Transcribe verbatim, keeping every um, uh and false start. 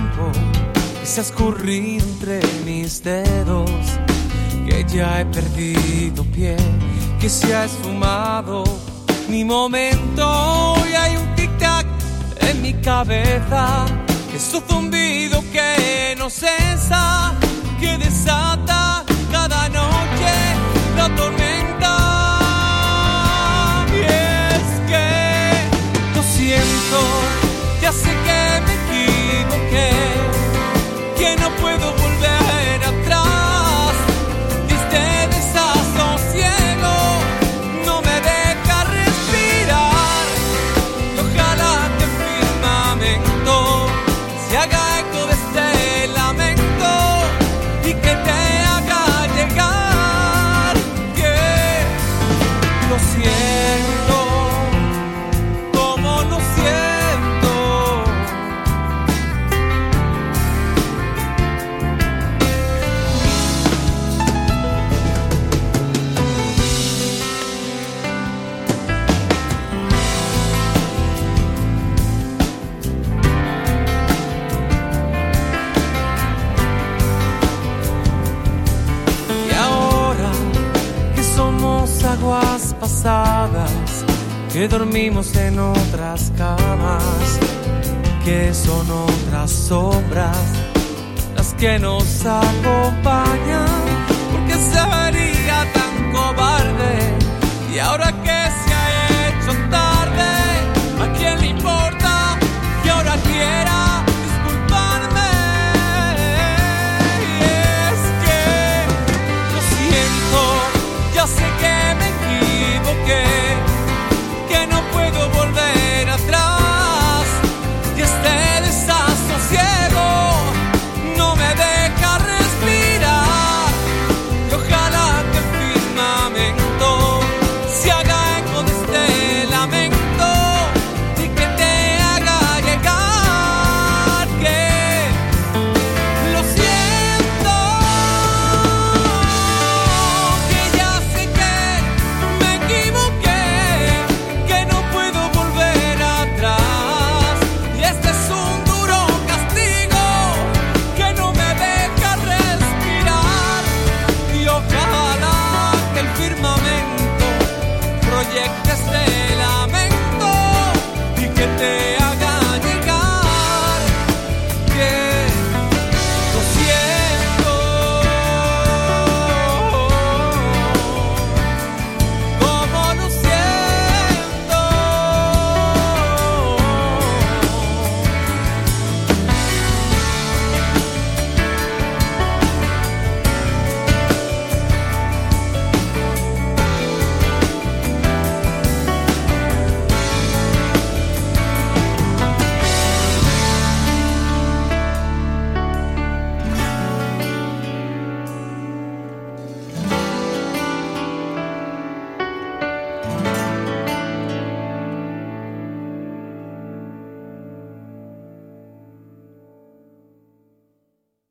tiempo que se ha escurrido entre mis dedos, que ya he perdido pie, que se ha esfumado mi momento y hay un tic-tac en mi cabeza, que es un zumbido que no cesa, que desata cada noche la tormenta. Y es que lo siento, ya sé que me equivoqué, que no puedo volver atrás. Este desasosiego no me deja respirar. Y ojalá que el firmamento se haga eco de este lamento y que te haga llegar que lo siento, como lo siento. Y ahora que somos aguas pasadas, que dormimos en otras camas, que son otras sombras las que nos acompañan, porque sería tan cobarde. Y ahora que